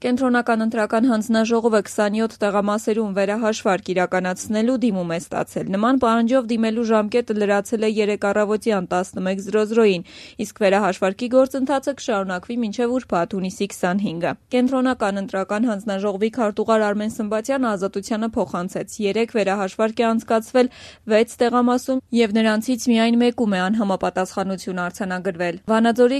Կենտրոնական ընտրական հանձնաժողովը 27 տեղամասերում վերահաշվարկ իրականացնելու դիմում է ստացել։ Նման պահանջով դիմելու ժամկետը լրացել է 3 առավոտյան 11:00-ին, իսկ վերահաշվարկի գործընթացը կշարունակվի մինչև ուրբաթ հունիսի 25-ը։ Կենտրոնական ընտրական հանձնաժողովի քարտուղար Արմեն Սմբատյանը Ազատությանը փոխանցեց. 3 վերահաշվարկ է անցկացվել 6 տեղամասում եւ նրանցից միայն մեկում է անհամապատասխանություն արձանագրվել։ Վանաձորի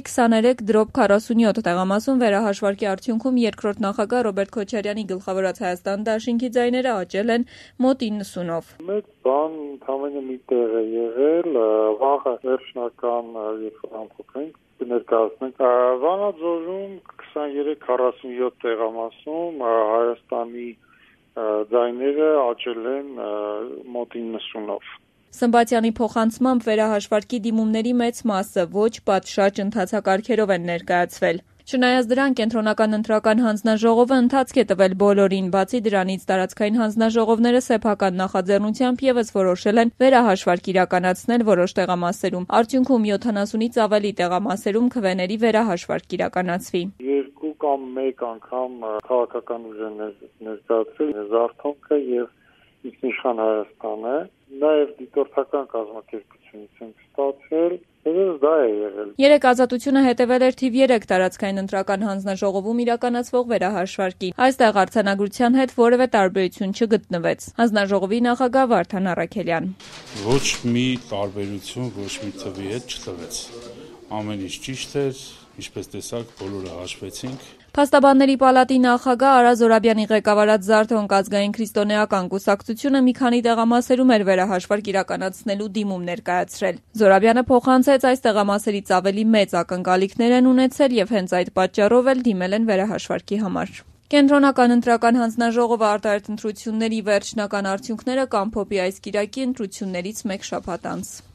23/47 տեղամասում վերահաշվարկի արդյունքում երկրորդ նախագահ Ռոբերտ Քոչարյանի գլխավորած Հայաստան դաշինքի ձայները աճել են մոտ 90-ով։ Մեծ բան ընդամենը մի տեղ է եղել, վաղը վերջնական երբ ամփոփենք կներկայացնենք Վանաձորում 23-47 տեղամասում Հայաստանի ձայները աճել են մոտ 90-ով։ Սմբատյանի փոխանցմամբ վերահաշվարկի դիմումների մեծ մասը ոչ պատշաճ ընթացակարգերով են ներկայացվել։ Չնայած դրան կենտրոնական ընտրական հանձնաժողովը ընթացք է տվել բոլորին, բացի դրանից տարածքային հանձնաժողովները սեփական նախաձեռնությամբ եւս որոշել են վերահաշվարկ իրականացնել որոշ տեղամասերում։ Արդյունքում 70-ից ավելի տեղամասերում քվեների վերահաշվարկ իրականացվի։ 2 կամ 1 անգամ քաղաքական ուժ են ներկայացրել Զարթոնքը եւ Ինքնիշխան Հայաստանը, նաեւ դիտորդական կազմակերպությունից են ստացել։ Դա է եղել։ 3 Ազատությունը հետևել էր թիվ 3 տարածքային ընտրական հանձնաժողովում իրականացվող վերահաշվարկի։ Այստեղ արձանագրության հետ որևէ տարբերություն չգտնվեց։ Հանձնաժողովի նախագահ Վարդան Առաքելյան. Ոչ մի տարբերություն ոչ մի թվի հետ չտվեց։ Ամեն ինչ ճիշտ էր, ինչպես տեսակ, բոլորը հաշվեցինք։ Փաստաբանների պալատի նախագահ Արա Զորաբյանի ղեկավարած Զարթոնք ազգային քրիստոնեական կուսակցությունը մի քանի տեղամասերում էր վերահաշվարկ իրականացնելու դիմում ներկայացրել։ Զորաբյանը փոխանցեց այս տեղամասերից ավելի մեծ ակնկալիքներ են ունեցել եւ հենց այդ պատճառով էլ դիմել են վերահաշվարկի համար։ Կենտրոնական ընտրական հանձնաժողովը արտահայտ ընտրությունների վերջնական արդյունքները կամփոփի այս կիրակի ընտրություններից մեկ շաբաթ անց։